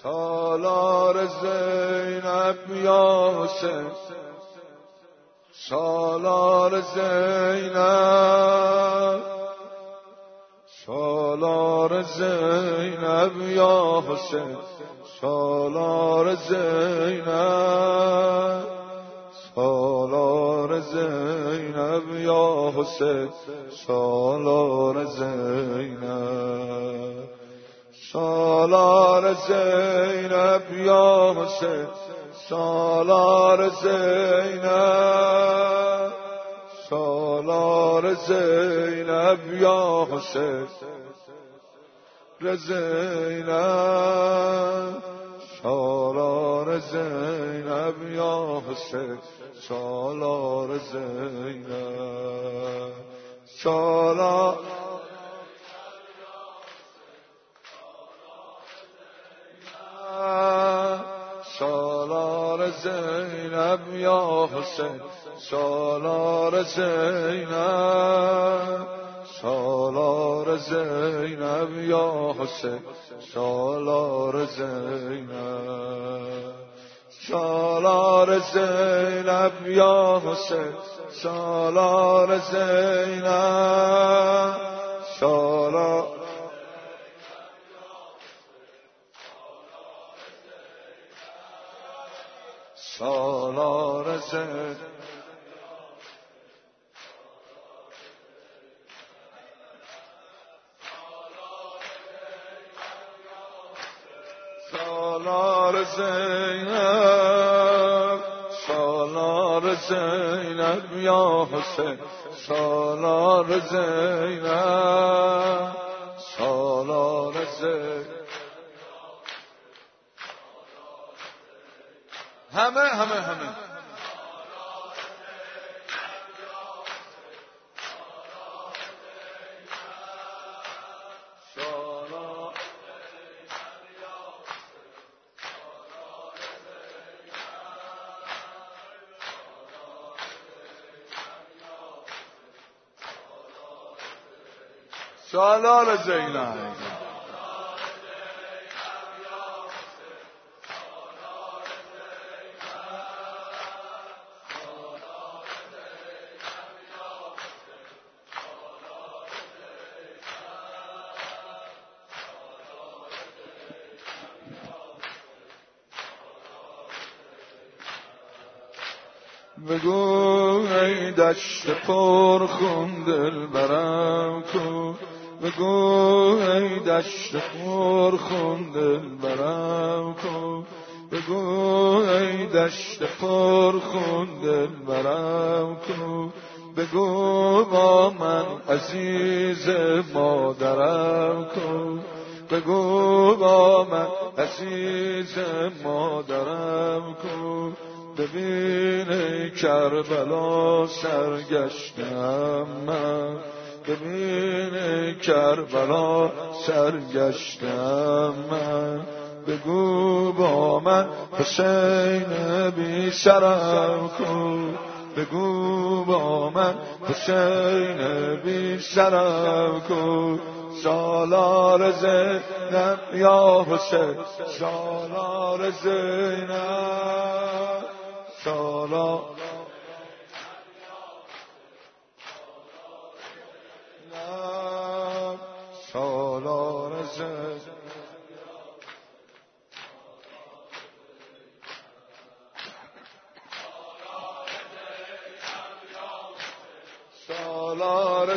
سالار زینب یا حسین سالار زینب سالار زینب یا حسین سالار زینب سالار زینب یا حسین سالار زینب سالار زینب یا حسین سالار زینب سالار زینب یا حسین زینب سالار زینب یا حسین سالار زینب سالار سالار زینب یا حسین سالار زینب سالار زینب یا حسین سالار زینب سالار زینب یا حسین سالار زینب سالار سالار زینب سالار زینب سالار زینب یا حسین سالار زینب سالار زینب همه سالار زینب بگو ای دشت پر خون دلبرم کو بگو ای دشت پر خون دلبرم کو بگو ای دشت پر خون دلبرم کو بگو با من عزیز مادرم کو بگو با من عزیز مادرم کو ببین ای کربلا سرگشتم من ببین ای کربلا سرگشتم من بگو با من حسین بی سرم کو بگو با من حسین بی سرم کو سالار زینب یا حسین سالار زینب سالار سالار زینب سالار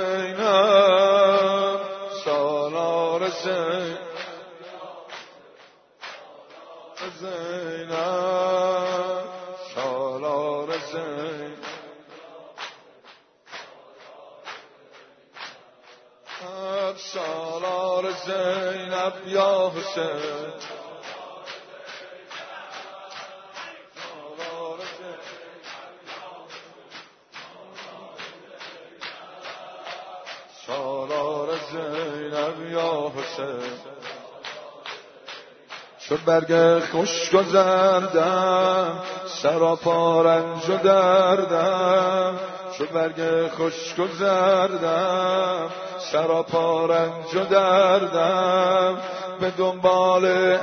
زینب سالار زینب سالار زینب سالار زینب یا حسین سالار زینب یا حسین چو برگ خوش گذردم سراپا رنج و دردم چو برگ خوش گذردم سراپا رنج و دردم، به دنبال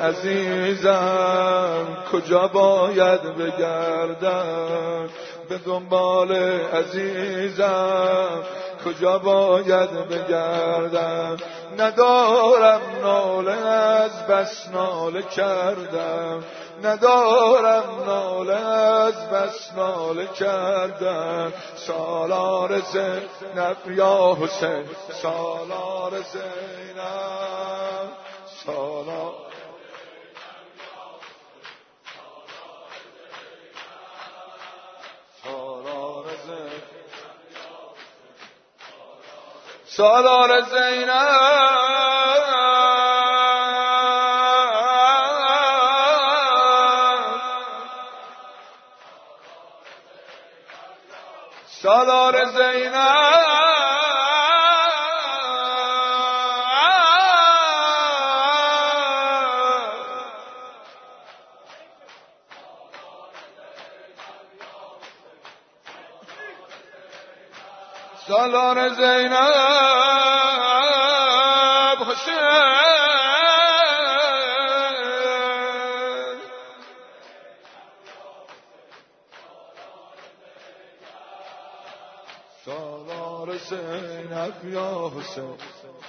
عزیزم کجا باید بگردم، به دنبال عزیزم کجا باید بگردم. ندارم ناله از بس ناله کردم، ندارم ناله از بس ناله کردم. سالار زینب یا حسین، سالار زینب، سالار سالار زینب، سالار زینب، سالار زینب حسین، سالار زینب یا حسین.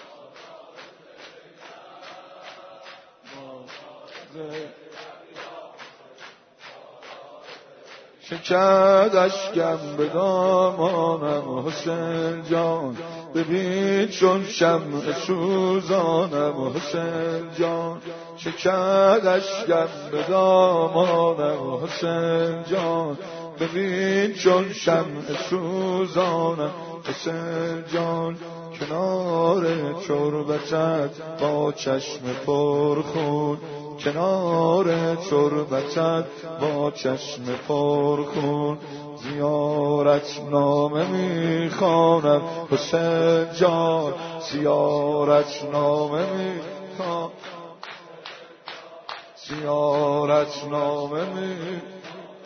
شکد اشکم به دامانم حسین جان، ببین چون شمع سوزانم حسین جان. شکد اشکم به دامانم حسین جان، ببین چون شمع سوزانم حسین جان. کنار تربتت با چشم پرخون، کنار تربتت با چشم پرخون. زیارت نامه میخوانم حسین جان، زیارت نامه میخوانم، زیارت نامه میخوانم.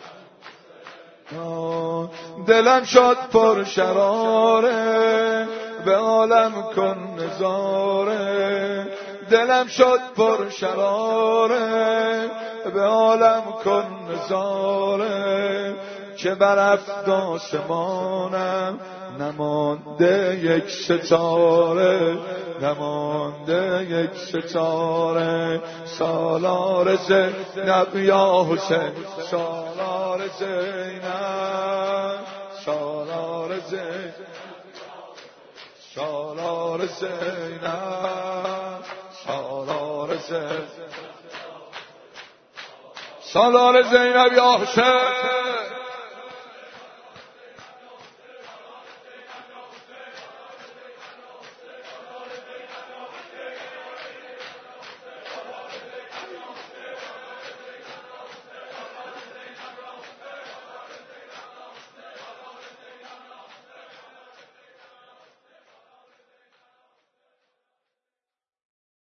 دلم شد پر شراره، به عالم کن نظاره. دلم شد پر شراره، به عالم کن نظاره. که بر آسمانم نمانده یک ستاره، نمانده یک ستاره. سالار زینب یا حسین، سالار زینب، سالار زینب، سالار زینب، سالار زینب، سالار زینب یا حسین.